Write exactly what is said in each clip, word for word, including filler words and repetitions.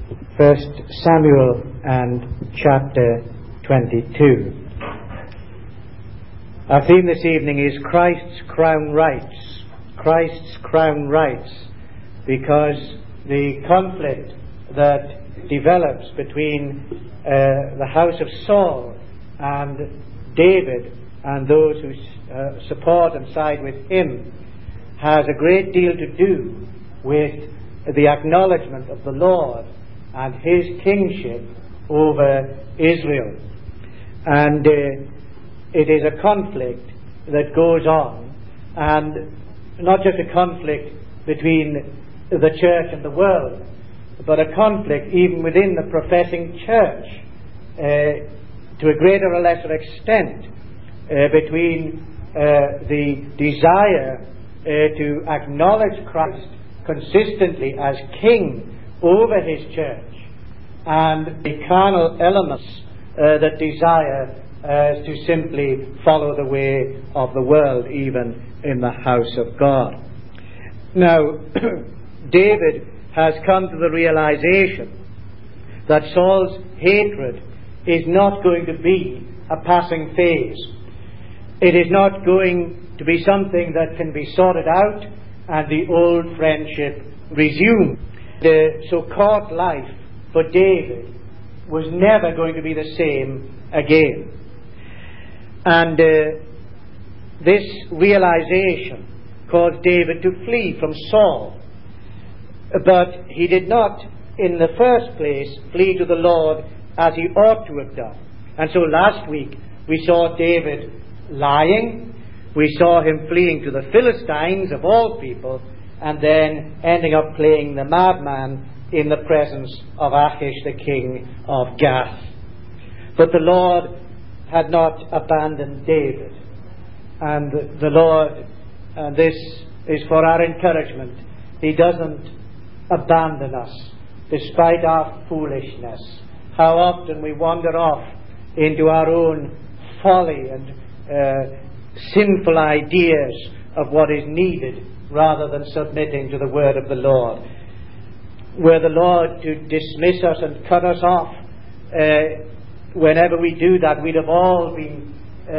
First Samuel and chapter twenty-two. Our theme this evening is Christ's crown rights. Christ's crown rights, because the conflict that develops between uh, the house of Saul and David and those who uh, support and side with him has a great deal to do with the acknowledgement of the Lord and his kingship over Israel. And uh, it is a conflict that goes on, and not just a conflict between the church and the world, but a conflict even within the professing church, uh, to a greater or lesser extent, uh, between uh, the desire uh, to acknowledge Christ consistently as King over his church and the carnal elements uh, that desire uh, to simply follow the way of the world, even in the house of God. Now, David has come to the realization that Saul's hatred is not going to be a passing phase. It is not going to be something that can be sorted out and the old friendship resumed. The so-called life for David was never going to be the same again. And uh, this realization caused David to flee from Saul. But he did not, in the first place, flee to the Lord as he ought to have done. And so last week we saw David lying, we saw him fleeing to the Philistines of all people, and then ending up playing the madman in the presence of Achish, the king of Gath. But the Lord had not abandoned David. And the Lord, and this is for our encouragement, he doesn't abandon us despite our foolishness. How often we wander off into our own folly and uh, sinful ideas of what is needed rather than submitting to the word of the Lord. Were the Lord to dismiss us and cut us off, uh, whenever we do that, we'd have all been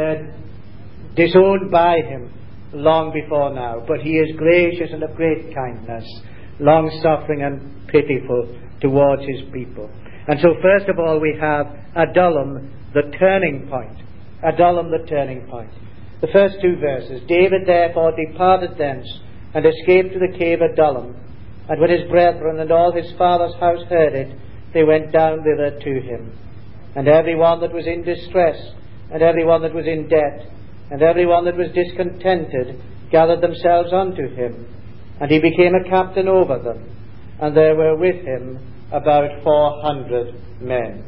uh, disowned by him long before now. But he is gracious and of great kindness, long-suffering and pitiful towards his people. And so first of all we have Adullam, the turning point. Adullam, the turning point. The first two verses. David therefore departed thence, and escaped to the cave Adullam. And when his brethren and all his father's house heard it, they went down thither to him. And every one that was in distress, and every one that was in debt, and every one that was discontented, gathered themselves unto him. And he became a captain over them. And there were with him about four hundred men.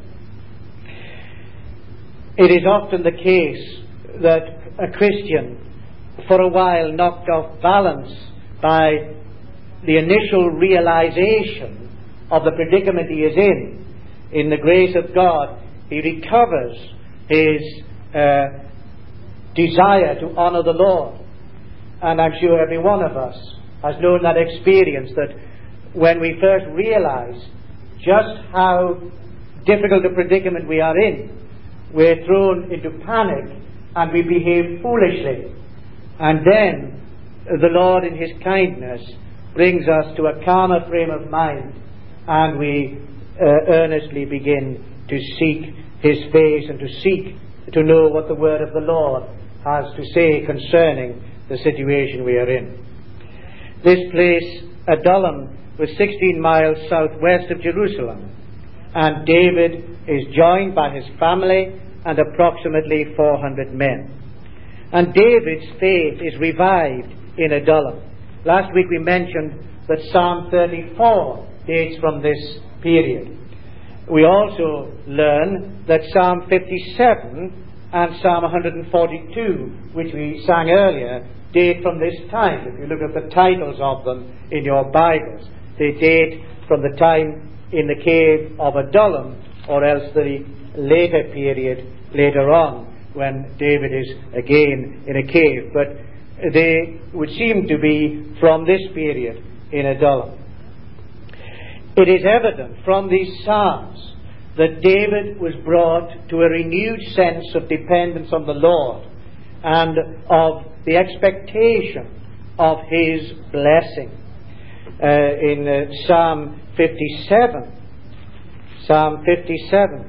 It is often the case that a Christian, for a while knocked off balance by the initial realization of the predicament he is in, in the grace of God, he recovers his uh, desire to honor the Lord. And I'm sure every one of us has known that experience, that when we first realize just how difficult a predicament we are in, we're thrown into panic and we behave foolishly. And then the Lord in his kindness brings us to a calmer frame of mind, and we uh, earnestly begin to seek his face and to seek to know what the word of the Lord has to say concerning the situation we are in. This place, Adullam, was sixteen miles southwest of Jerusalem, and David is joined by his family and approximately four hundred men. And David's faith is revived in Adullam. Last week we mentioned that Psalm thirty-four dates from this period. We also learn that Psalm fifty-seven and Psalm one forty-two, which we sang earlier, date from this time. If you look at the titles of them in your Bibles, they date from the time in the cave of Adullam, or else the later period later on when David is again in a cave. But they would seem to be from this period in Adullam. It is evident from these Psalms that David was brought to a renewed sense of dependence on the Lord and of the expectation of His blessing. Uh, in uh, Psalm fifty-seven, Psalm fifty-seven,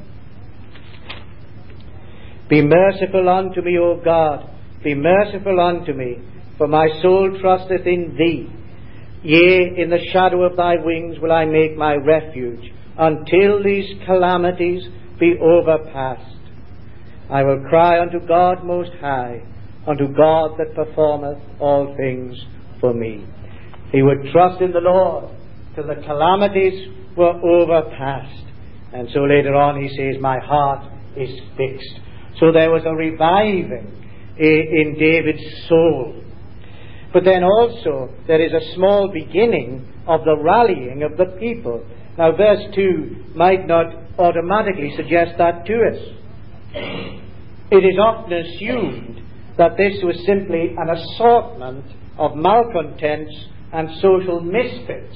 "Be merciful unto me, O God, be merciful unto me, for my soul trusteth in Thee. Yea, in the shadow of Thy wings will I make my refuge, until these calamities be overpast. I will cry unto God Most High, unto God that performeth all things for me." He would trust in the Lord till the calamities were overpast. And so later on he says, "My heart is fixed." So there was a reviving in David's soul. But then also there is a small beginning of the rallying of the people. Now verse two might not automatically suggest that to us. It is often assumed that this was simply an assortment of malcontents and social misfits.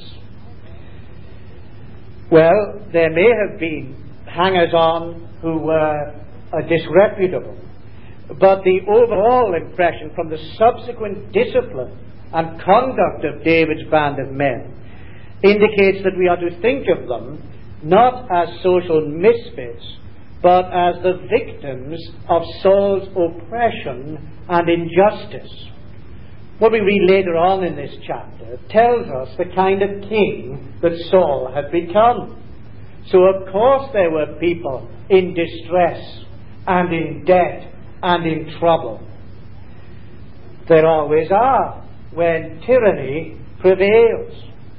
Well, there may have been hangers-on who were uh, disreputable, but the overall impression from the subsequent discipline and conduct of David's band of men indicates that we are to think of them not as social misfits, but as the victims of Saul's oppression and injustice. What we read later on in this chapter tells us the kind of king that Saul had become. So of course there were people in distress and in debt and in trouble. There always are when tyranny prevails.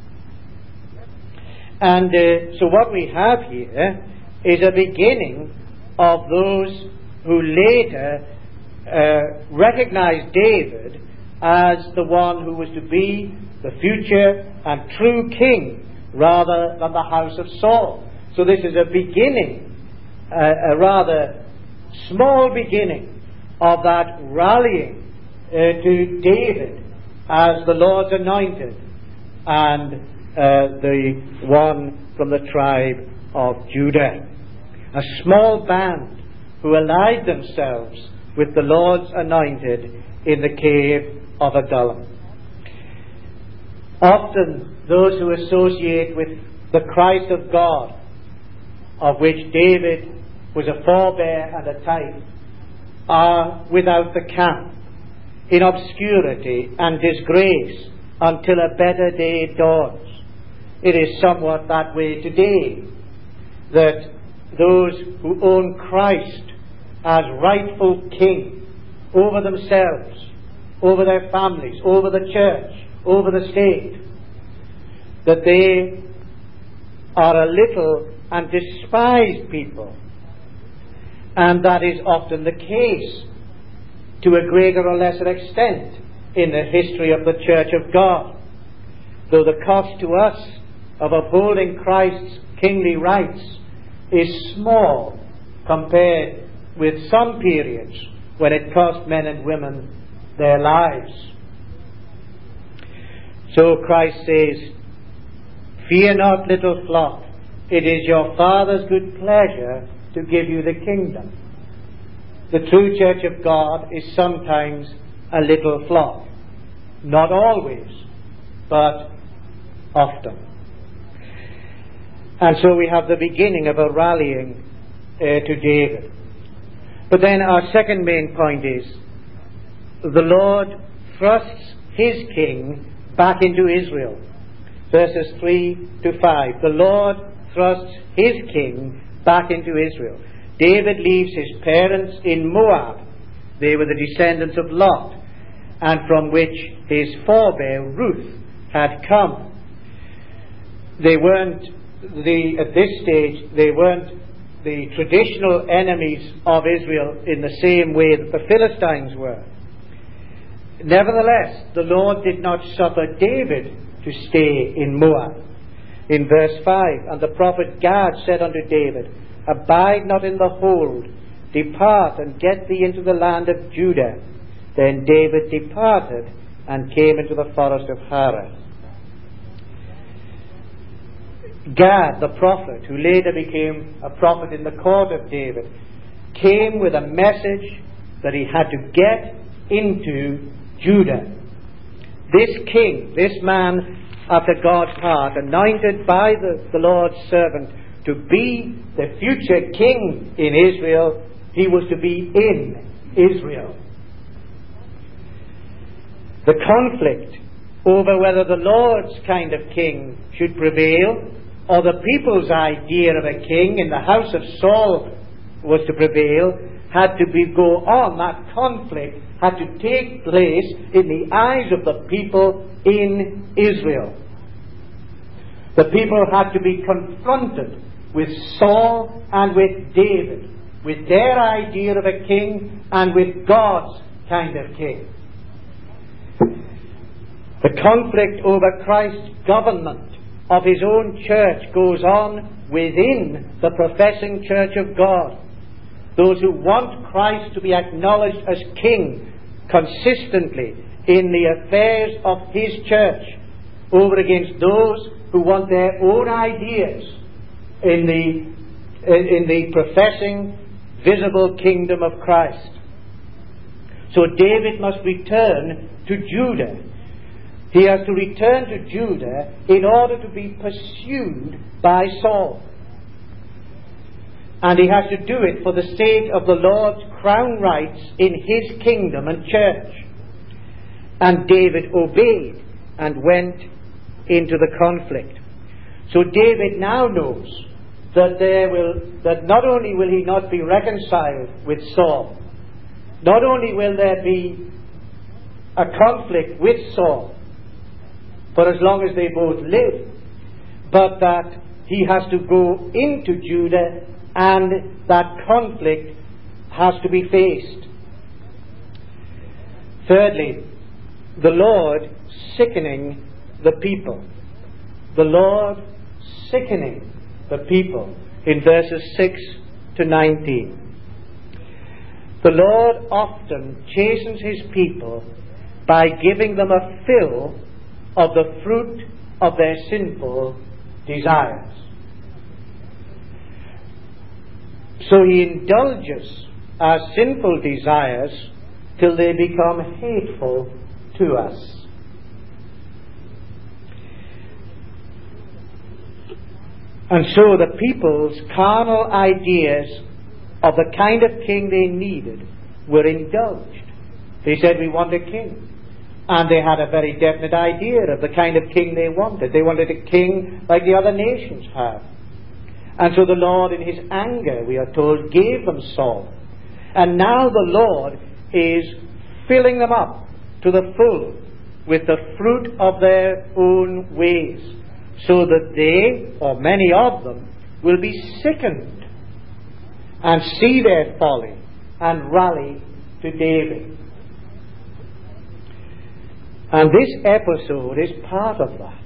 And uh, so what we have here is a beginning of those who later uh, recognized David as the one who was to be the future and true king rather than the house of Saul. So this is a beginning, uh, a rather small beginning of that rallying uh, to David as the Lord's anointed and uh, the one from the tribe of Judah. A small band who allied themselves with the Lord's anointed in the cave of Adullam. Often those who associate with the Christ of God, of which David was a forebear and a type, are without the camp, in obscurity and disgrace, until a better day dawns. It is somewhat that way today, that those who own Christ as rightful king over themselves, over their families, over the church, over the state, that they are a little and despised people. And that is often the case to a greater or lesser extent in the history of the Church of God. Though the cost to us of upholding Christ's kingly rights is small compared with some periods when it cost men and women their lives. So Christ says, "Fear not, little flock, it is your Father's good pleasure to give you the kingdom." The true Church of God is sometimes a little flock. Not always, but often. And so we have the beginning of a rallying uh, to David. But then our second main point is, the Lord thrusts His king back into Israel. Verses three to five. The Lord thrusts His king back into Israel. David leaves his parents in Moab. They were the descendants of Lot, and from which his forebear Ruth had come. They weren't the, at this stage, they weren't the traditional enemies of Israel in the same way that the Philistines were. Nevertheless, the Lord did not suffer David to stay in Moab. In verse five, "And the prophet Gad said unto David, Abide not in the hold, depart and get thee into the land of Judah. Then David departed and came into the forest of Harah." Gad, the prophet, who later became a prophet in the court of David, came with a message that he had to get into Judah. This king, this man after God's heart, anointed by the, the Lord's servant to be the future king in Israel, he was to be in Israel. The conflict over whether the Lord's kind of king should prevail or the people's idea of a king in the house of Saul was to prevail had to be go on. That conflict had to take place in the eyes of the people in Israel. The people had to be confronted with Saul and with David, with their idea of a king and with God's kind of king. The conflict over Christ's government of his own church goes on within the professing church of God. Those who want Christ to be acknowledged as king consistently in the affairs of his church, over against those who want their own ideas in the in the professing visible kingdom of Christ. So David must return to Judah. He has to return to Judah in order to be pursued by Saul. And he has to do it for the sake of the Lord's crown rights in his kingdom and church. And David obeyed and went into the conflict. So David now knows that there will that not only will he not be reconciled with Saul, not only will there be a conflict with Saul for as long as they both live, but that he has to go into Judah and that conflict has to be faced. Thirdly, the Lord sickening the people. The Lord sickening the people in verses six to nineteen. The Lord often chastens his people by giving them a fill of the fruit of their sinful desires. So he indulges our sinful desires till they become hateful to us. And so the people's carnal ideas of the kind of king they needed were indulged. They said, we want a king. And they had a very definite idea of the kind of king they wanted. They wanted a king like the other nations have. And so the Lord, in his anger, we are told, gave them Saul. And now the Lord is filling them up to the full with the fruit of their own ways, so that they, or many of them, will be sickened and see their folly and rally to David. And this episode is part of that.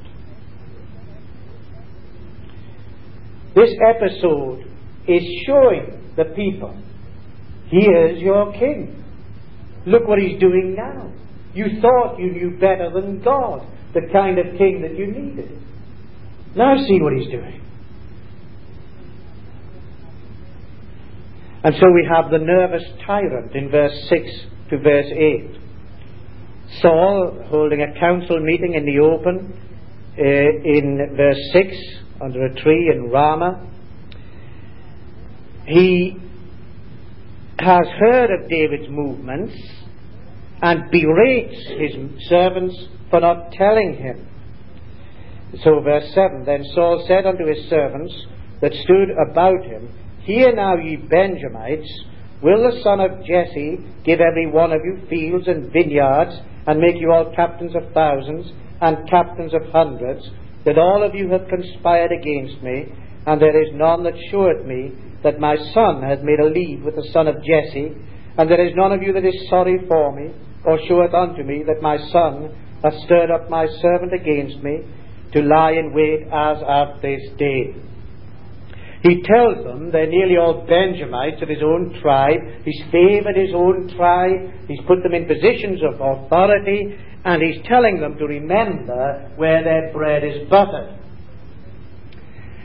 This episode is showing the people, here's your king. Look what he's doing now. You thought you knew better than God the kind of king that you needed. Now see what he's doing. And so we have the nervous tyrant in verse six to verse eight. Saul holding a council meeting in the open uh, in verse six under a tree in Ramah. He has heard of David's movements and berates his servants for not telling him. So verse seven, then Saul said unto his servants that stood about him, hear now, ye Benjamites, will the son of Jesse give every one of you fields and vineyards, and make you all captains of thousands and captains of hundreds, that all of you have conspired against me, and there is none that showeth me that my son hath made a league with the son of Jesse, and there is none of you that is sorry for me, or showeth unto me that my son hath stirred up my servant against me, to lie in wait as at this day. He tells them they're nearly all Benjamites of his own tribe. He's favoured his own tribe. He's put them in positions of authority, and he's telling them to remember where their bread is buttered.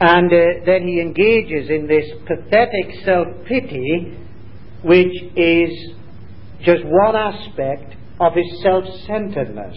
And uh, then he engages in this pathetic self-pity, which is just one aspect of his self-centeredness.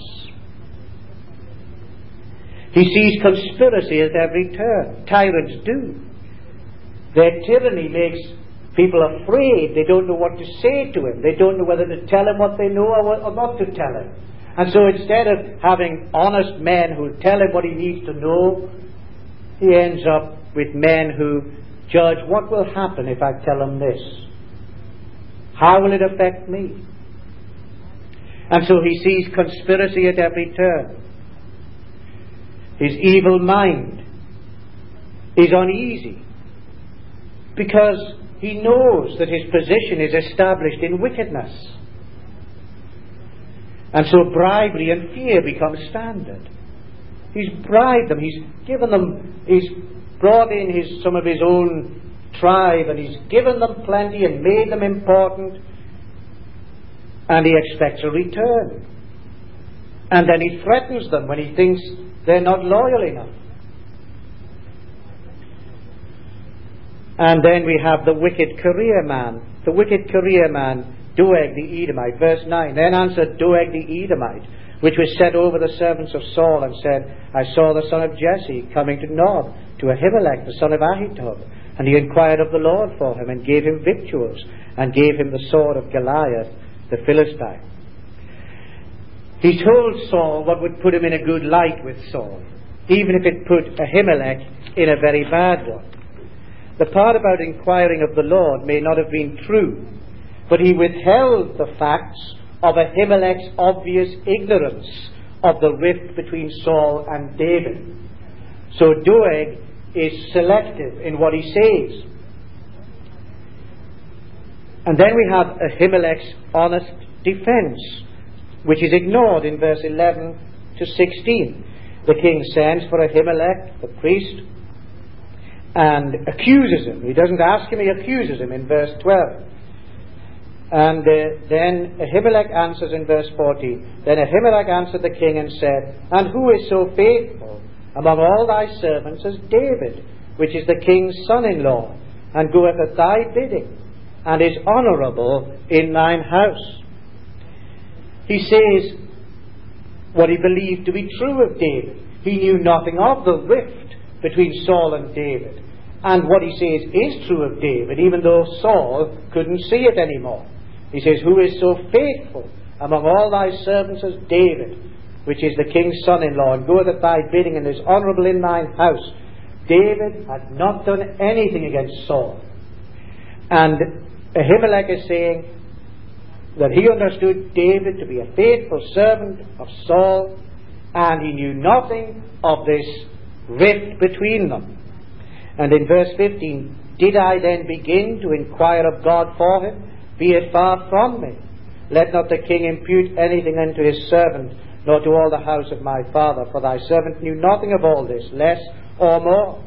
He sees conspiracy at every turn. Tyrants do. Their tyranny makes people afraid. They don't know what to say to him. They don't know whether to tell him what they know or, what, or not to tell him. And so instead of having honest men who tell him what he needs to know, he ends up with men who judge what will happen if I tell him this. How will it affect me? And so he sees conspiracy at every turn. His evil mind is uneasy because he knows that his position is established in wickedness. And so bribery and fear become standard. He's bribed them, he's given them, he's brought in his, some of his own tribe, and he's given them plenty and made them important, and he expects a return. And then he threatens them when he thinks they're not loyal enough. And then we have the wicked career man. The wicked career man, Doeg the Edomite. Verse nine. Then answered Doeg the Edomite, which was set over the servants of Saul, and said, I saw the son of Jesse coming to Nob, to Ahimelech the son of Ahitub. And he inquired of the Lord for him, and gave him victuals, and gave him the sword of Goliath the Philistine. He told Saul what would put him in a good light with Saul, even if it put Ahimelech in a very bad one. The part about inquiring of the Lord may not have been true, but he withheld the facts of Ahimelech's obvious ignorance of the rift between Saul and David. So Doeg is selective in what he says. And then we have Ahimelech's honest defense, which is ignored in verse eleven to sixteen. The king sends for Ahimelech, the priest, and accuses him. He doesn't ask him, he accuses him in verse twelve. And uh, then Ahimelech answers in verse fourteen. Then Ahimelech answered the king and said, And who is so faithful among all thy servants as David, which is the king's son-in-law, and goeth at thy bidding, and is honourable in thine house? He says what he believed to be true of David. He knew nothing of the rift between Saul and David. And what he says is true of David, even though Saul couldn't see it anymore. He says, Who is so faithful among all thy servants as David, which is the king's son-in-law, and goeth at thy bidding, and is honourable in thine house? David had not done anything against Saul. And Ahimelech is saying that he understood David to be a faithful servant of Saul, and he knew nothing of this rift between them. And in verse fifteen, Did I then begin to inquire of God for him? Be it far from me. Let not the king impute anything unto his servant, nor to all the house of my father, for thy servant knew nothing of all this, less or more.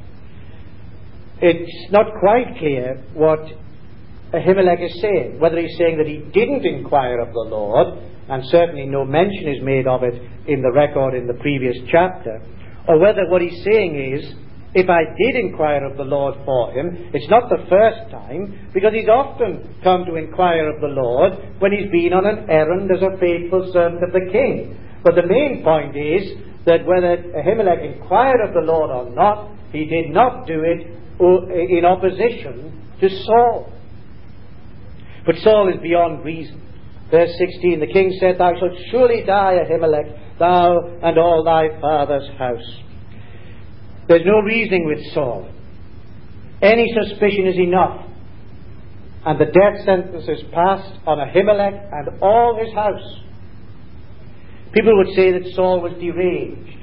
It's not quite clear what Ahimelech is saying, whether he's saying that he didn't inquire of the Lord, and certainly no mention is made of it in the record in the previous chapter, or whether what he's saying is, if I did inquire of the Lord for him, it's not the first time, because he's often come to inquire of the Lord when he's been on an errand as a faithful servant of the king. But the main point is that whether Ahimelech inquired of the Lord or not, he did not do it in opposition to Saul. But Saul is beyond reason. Verse sixteen, the king said, Thou shalt surely die, Ahimelech, thou and all thy father's house. There's no reasoning with Saul. Any suspicion is enough. And the death sentence is passed on Ahimelech and all his house. People would say that Saul was deranged.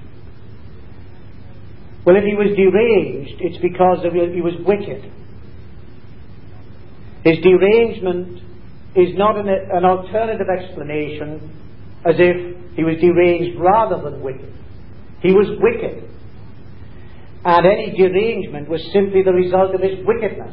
Well, if he was deranged, it's because of, he was wicked. His derangement is not an, an alternative explanation as if he was deranged rather than wicked. He was wicked. And any derangement was simply the result of his wickedness.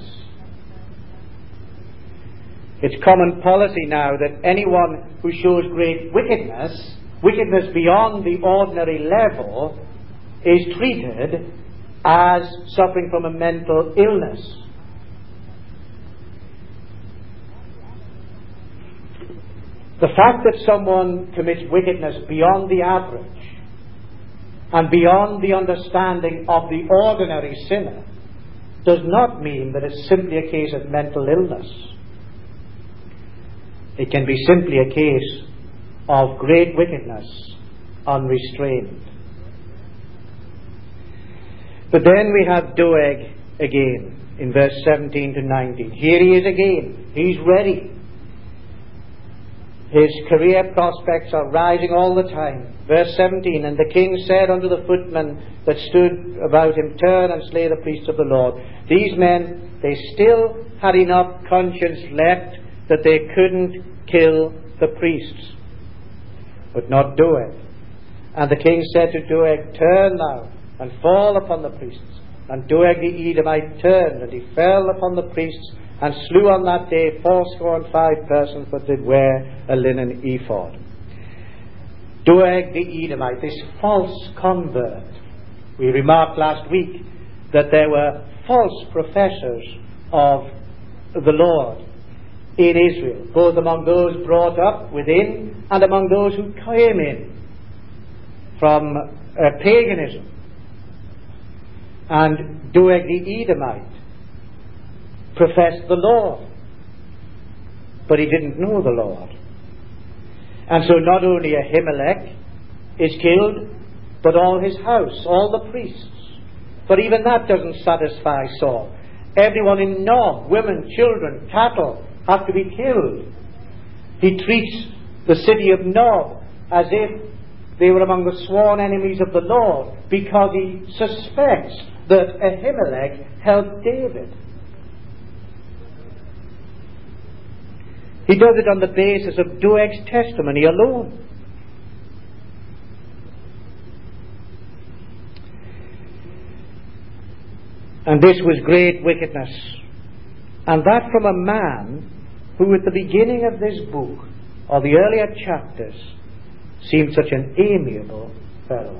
It's common policy now that anyone who shows great wickedness, wickedness beyond the ordinary level, is treated as suffering from a mental illness. The fact that someone commits wickedness beyond the average and beyond the understanding of the ordinary sinner does not mean that it's simply a case of mental illness. It can be simply a case of great wickedness unrestrained. But then we have Doeg again in verse seventeen to nineteen. Here he is again. He's ready. His career prospects are rising all the time. Verse seventeen, and the king said unto the footmen that stood about him, turn and slay the priests of the Lord. These men, they still had enough conscience left that they couldn't kill the priests, but not Doeg. And the king said to Doeg, turn thou and fall upon the priests. And Doeg the Edomite turned, and he fell upon the priests, and slew on that day fourscore and five persons that did wear a linen ephod. Doeg the Edomite, this false convert. We remarked last week that there were false professors of the Lord in Israel, both among those brought up within and among those who came in from uh, paganism. And Doeg the Edomite professed the Lord, but he didn't know the Lord. And so not only Ahimelech is killed, but all his house, all the priests. But even that doesn't satisfy Saul. Everyone in Nob, women, children, cattle, have to be killed. He treats the city of Nob as if they were among the sworn enemies of the Lord, because he suspects that Ahimelech helped David. He does it on the basis of Doeg's testimony alone. And this was great wickedness. And that from a man who at the beginning of this book, or the earlier chapters, seemed such an amiable fellow.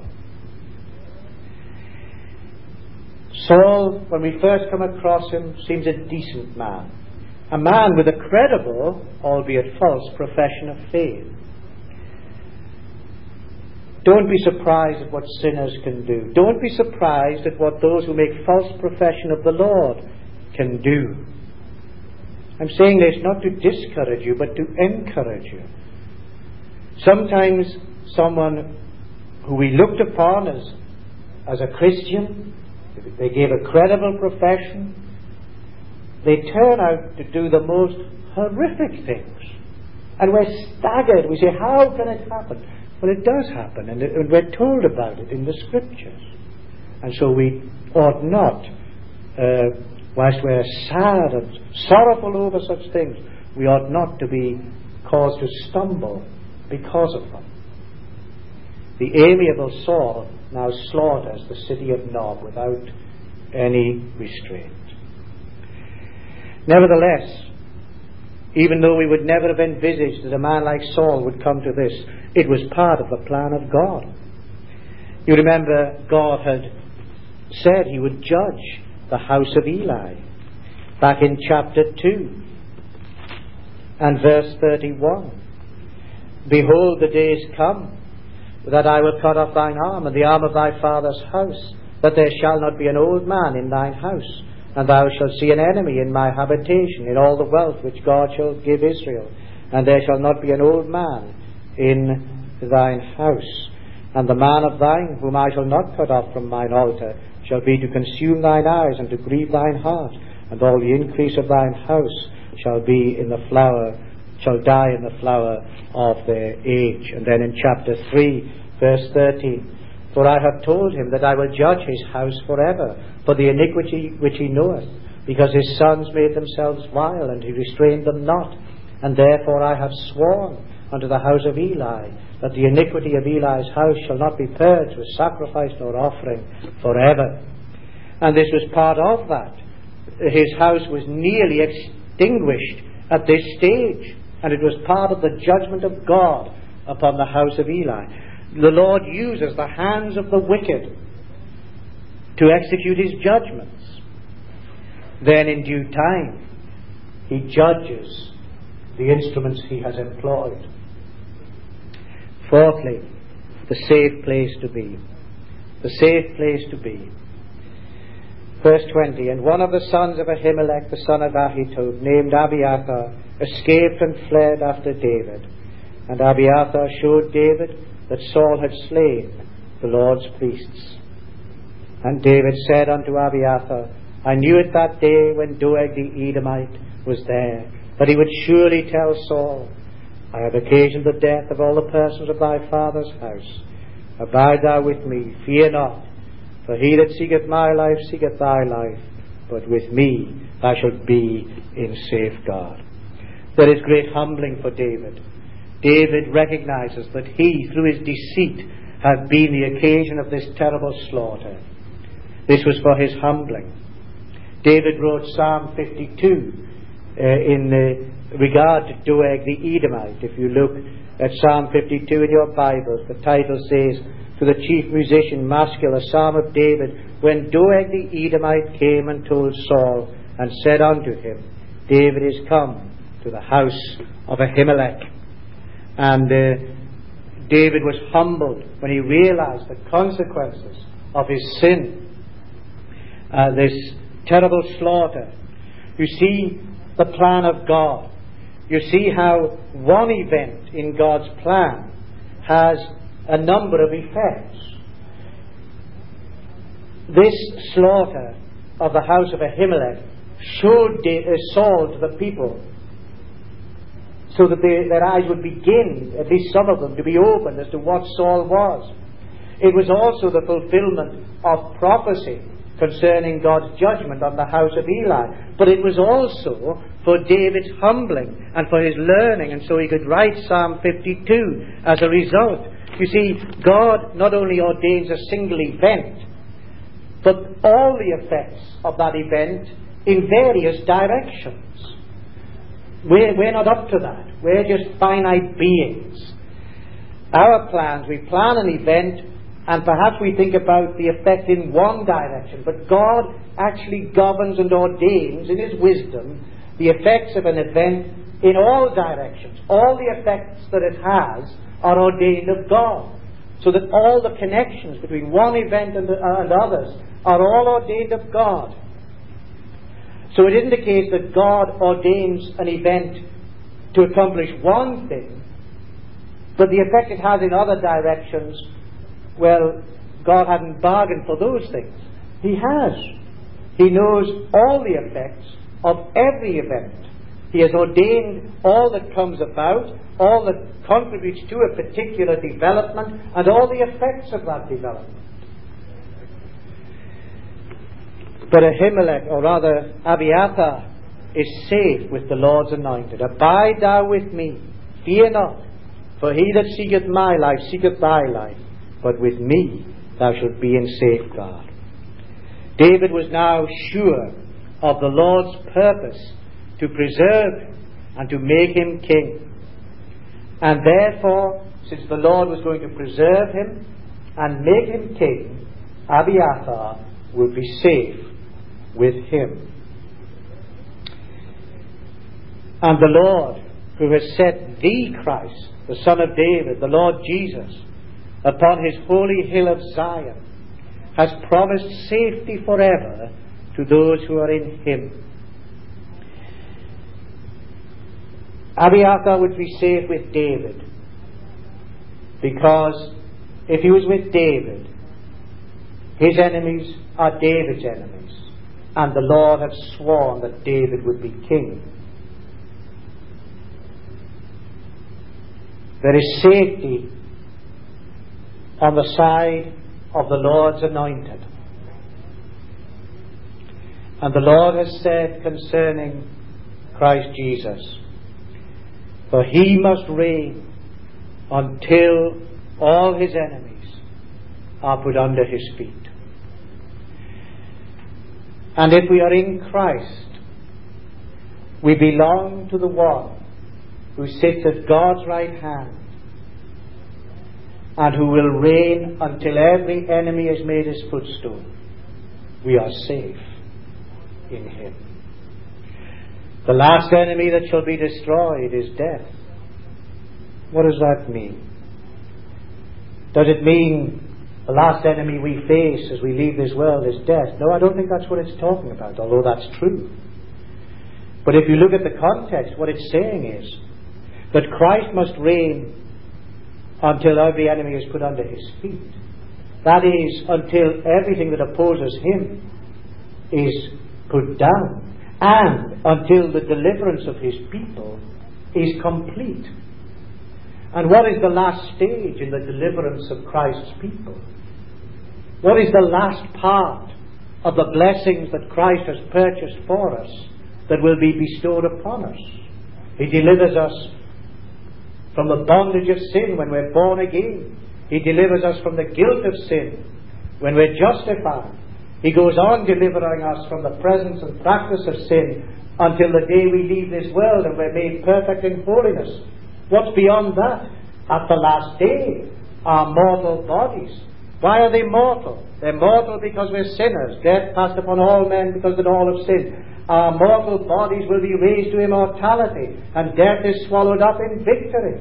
Saul, when we first come across him, seems a decent man. A man with a credible, albeit false, profession of faith. Don't be surprised at what sinners can do. Don't be surprised at what those who make false profession of the Lord can do. I'm saying this not to discourage you, but to encourage you. Sometimes someone who we looked upon as, as a Christian, they gave a credible profession, they turn out to do the most horrific things. And we're staggered. We say, how can it happen? Well, it does happen, and, it, and we're told about it in the Scriptures. And so we ought not, uh, whilst we're sad and sorrowful over such things, we ought not to be caused to stumble because of them. The amiable Saul now slaughters the city of Nob without any restraint. Nevertheless, even though we would never have envisaged that a man like Saul would come to this, it was part of the plan of God. You remember God had said he would judge the house of Eli back in chapter two and verse thirty-one. Behold, the days come that I will cut off thine arm and the arm of thy father's house, that there shall not be an old man in thine house, and thou shalt see an enemy in my habitation, in all the wealth which God shall give Israel, and there shall not be an old man in thine house. And the man of thine, whom I shall not cut off from mine altar, shall be to consume thine eyes and to grieve thine heart, and all the increase of thine house shall be in the flower, shall die in the flower of their age. And then in chapter three, verse thirteen, for I have told him that I will judge his house forever, for the iniquity which he knoweth, because his sons made themselves vile, and he restrained them not. And therefore I have sworn unto the house of Eli, that the iniquity of Eli's house shall not be purged with sacrifice nor offering forever. And this was part of that. His house was nearly extinguished at this stage, and it was part of the judgment of God upon the house of Eli. The Lord uses the hands of the wicked to execute his judgments. Then in due time, he judges the instruments he has employed. Fourthly, the safe place to be. The safe place to be. Verse twenty, and one of the sons of Ahimelech, the son of Ahitub, named Abiathar, escaped and fled after David. And Abiathar showed David that Saul had slain the Lord's priests. And David said unto Abiathar, I knew it that day when Doeg the Edomite was there, that he would surely tell Saul, I have occasioned the death of all the persons of thy father's house. Abide thou with me, fear not, for he that seeketh my life seeketh thy life, but with me thou shalt be in safeguard. There is great humbling for David. David recognizes that he, through his deceit, had been the occasion of this terrible slaughter. This was for his humbling. David wrote Psalm fifty-two uh, in uh, regard to Doeg the Edomite. If you look at Psalm fifty-two in your Bibles, the title says, to the chief musician Maschil, a psalm of David, when Doeg the Edomite came and told Saul, and said unto him, David is come to the house of Ahimelech. And uh, David was humbled when he realized the consequences of his sin. Uh, this terrible slaughter. You see the plan of God. You see how one event in God's plan has a number of effects. This slaughter of the house of Ahimelech showed Saul to the people, so that they, their eyes would begin, at least some of them, to be opened as to what Saul was. It was also the fulfillment of prophecy concerning God's judgment on the house of Eli. But it was also for David's humbling and for his learning, and so he could write Psalm fifty-two as a result. You see, God not only ordains a single event, but all the effects of that event in various directions. We're, we're not up to that. We're just finite beings. Our plans, we plan an event, and perhaps we think about the effect in one direction, but God actually governs and ordains in his wisdom the effects of an event in all directions. All the effects that it has are ordained of God, so that all the connections between one event and, uh, and others are all ordained of God. So it isn't the case that God ordains an event to accomplish one thing, but the effect it has in other directions, well, God hadn't bargained for those things. He has. He knows all the effects of every event. He has ordained all that comes about, all that contributes to a particular development, and all the effects of that development. But Ahimelech, or rather Abiathar, is safe with the Lord's anointed. Abide thou with me, fear not, for he that seeketh my life seeketh thy life, but with me thou shalt be in safeguard. David was now sure of the Lord's purpose to preserve him and to make him king. And therefore, since the Lord was going to preserve him and make him king, Abiathar would be safe with him. And the Lord, who has set the Christ, the Son of David, the Lord Jesus, upon his holy hill of Zion, has promised safety forever to those who are in him. Abiathar would be safe with David, because if he was with David, his enemies are David's enemies, and the Lord had sworn that David would be king. There is safety on the side of the Lord's anointed. And the Lord has said concerning Christ Jesus, for he must reign until all his enemies are put under his feet. And if we are in Christ, we belong to the one who sits at God's right hand and who will reign until every enemy is made his footstool. we are safe in Him. The last enemy that shall be destroyed is death. What does that mean? Does it mean the last enemy we face as we leave this world is death? No, I don't think that's what it's talking about, although that's true. But if you look at the context, what it's saying is that Christ must reign until every enemy is put under His feet. That is, until everything that opposes Him is put down, and until the deliverance of His people is complete. And what is the last stage in the deliverance of Christ's people? What is the last part of the blessings that Christ has purchased for us that will be bestowed upon us? He delivers us from the bondage of sin when we're born again. He delivers us from the guilt of sin when we're justified. He goes on delivering us from the presence and practice of sin until the day we leave this world and we're made perfect in holiness. What's beyond that? At the last day, our mortal bodies. Why are they mortal? They're mortal because we're sinners. Death passed upon all men because that all have sinned. Our mortal bodies will be raised to immortality, and death is swallowed up in victory.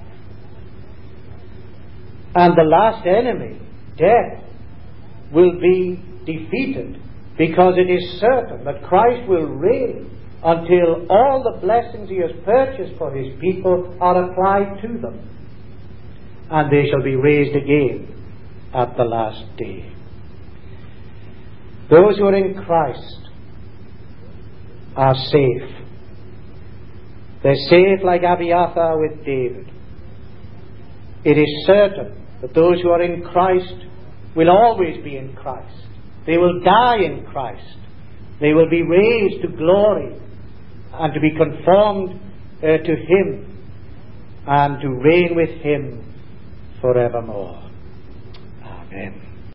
And the last enemy, death, will be defeated, because it is certain that Christ will reign until all the blessings He has purchased for His people are applied to them, and they shall be raised again at the last day. Those who are in Christ are safe. They're safe like Abiathar with David. It is certain that those who are in Christ will always be in Christ. They will die in Christ. They will be raised to glory and to be conformed uh, to Him and to reign with Him forevermore. Amen.